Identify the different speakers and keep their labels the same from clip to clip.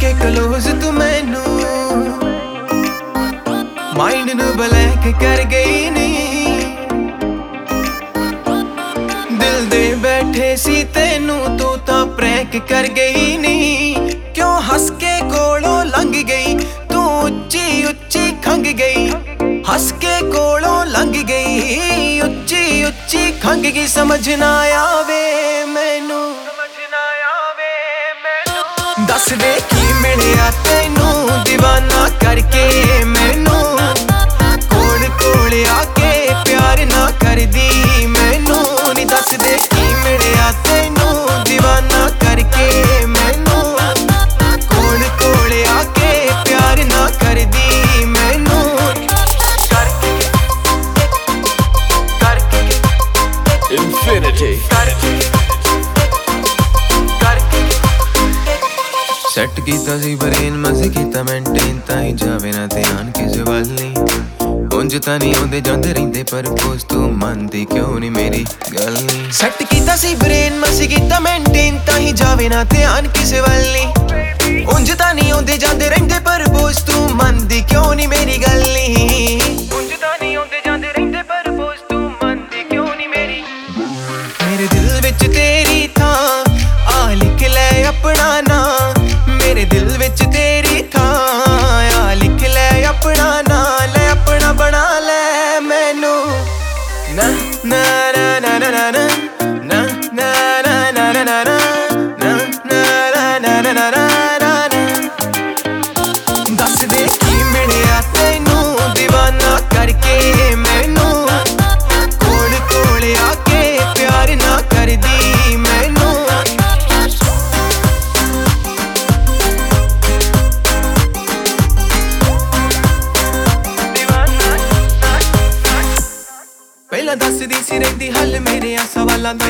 Speaker 1: के क्लोज तू मैनू माइंड नू ब्लैक कर गई नहीं। दिल दे बैठे सी तेनू तू तां प्रैंक कर गई नहीं। क्यों हस के कोलों लंघ गई तू उच्ची उच्ची खंग गई। हस के कोलों लंघ गई उच्ची उच्ची खंग गई। समझ ना आवे मैनू दस दे की मिलिया तेनू दीवाना करके मैनू। कोल कोल आके प्यार ना कर दी मैनू नी। दस दे की मिलिया तेनू दीवाना करके मैनू। कोल कोल आके प्यार ना कर दी मैनू।
Speaker 2: Infinity
Speaker 1: सैट कीता सी ब्रेन मज़े कीता मेंटेन ताई जावे ना ध्यान किसे वल नहीं। उंज तां नहीं आउंदे जांदे रहिंदे पर पोस तू मनदी क्यों नहीं मेरी गल नहीं। सैट कीता सी ब्रेन मज़े कीता मेंटेन ताई जावे ना ध्यान किसे वल नहीं। उंज तां नहीं आउंदे जांदे रहिंदे पर पोस तू मनदी क्यों नहीं मेरी गल नहीं। उंज तां नहीं आउंदे जांदे रहिंदे पर पोस तू मनदी क्यों नहीं मेरी। मेरे दिल विच तेरी थां आ लिख ले अपना नाम। मेरे दिल विच तेरी थां आ लिख ले अपना नाम। ले अपना बना ले मैनू ना ना ना ना ना ना ना ना ना ना ना ना ना ना ना ना ना। दस दे की मिलिया तेनू दीवाना करके मैनू। कोल कोल आके प्यार ना कर दी मैनू। पहला दसदी सी रहिंदी हल मेरे सवालां दा।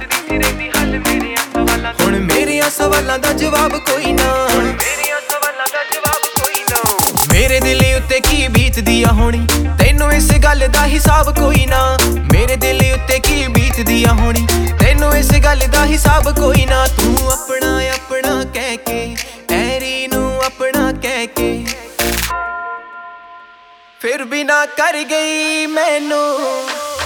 Speaker 1: हुण मेरे सवालां दा जवाब कोई ना। मेरे दिल उत्ते की बीतदी आ होनी तैनू इस गल दा हिसाब कोई ना। मेरे दिल उत्ते की बीतदी आ होनी तैनू इस गल दा हिसाब कोई ना। तू अपना अपना कह के ऐरी नू अपना कह के फिर भी ना कर गई मैनू।